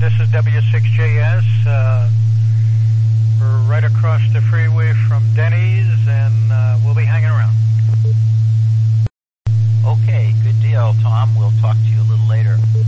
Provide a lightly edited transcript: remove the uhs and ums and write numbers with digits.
This is W6JS. We're right across the freeway from Denny's, and we'll be hanging around. Okay, good deal, Tom. We'll talk to you a little later.